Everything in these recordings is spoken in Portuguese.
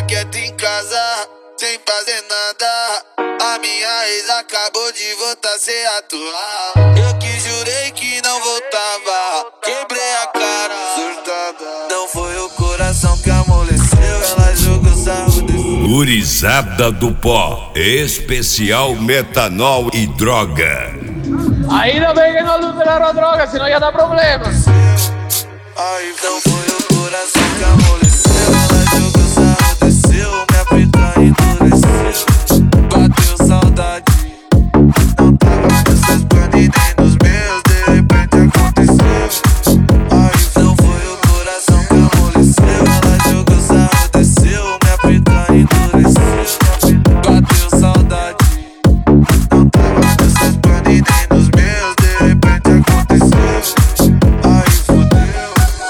quieto em casa, sem fazer nada. A minha ex acabou de voltar sem atuar. Eu que jurei que não voltava, quebrei a cara, surtada. Não foi o coração que amoleceu, ela jogou sarro desse. Gurizada do Pó, especial metanol e droga. Ainda bem que não liberaram a droga, senão ia dar problema. Aí não foi o coração que amoleceu, ela jogou sarro desceu, minha pica endureceu. Bateu saudade, não tava nos seus planos nem nos meus, de repente aconteceu. Aí não foi o coração que amoleceu, ela jogou sarro desceu, minha pica endureceu. Bateu saudade, não tava nos seus planos nem nos meus, de repente aconteceu. Aí fodeu.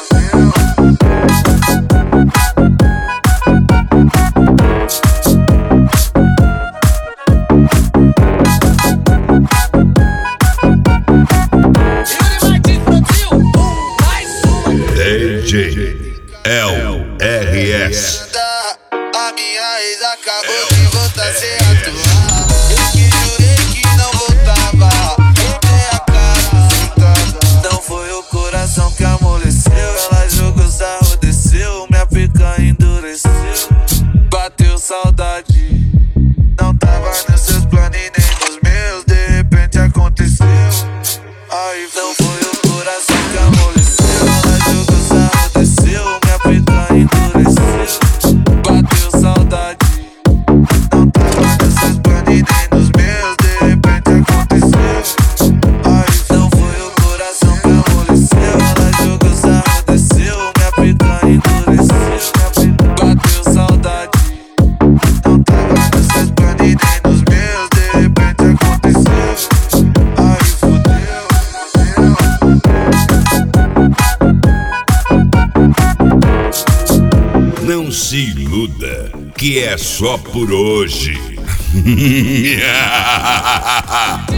DJ LRS. A minha ex acabou de voltar sem atuar. Eu que jurei que não voltava, quebrei a cara, surtada. Não foi o coração que amoleceu, ela jogou sarro desceu, minha pica endureceu. Bateu saudade, não tava nos seus planos nem nos meus, de repente aconteceu. Aí não foi o coração que amoleceu, ela jogou sarro desceu, minha pica endureceu. Bateu saudade, não tava nos seus planos nem nos meus, de repente aconteceu. Aí não foi o coração que amoleceu, ela jogou sarro desceu, minha pica endureceu. Bateu saudade, não tava nos seus planos nem nos meus, de repente aconteceu. Aí fodeu. Não se iluda, que é só por hoje.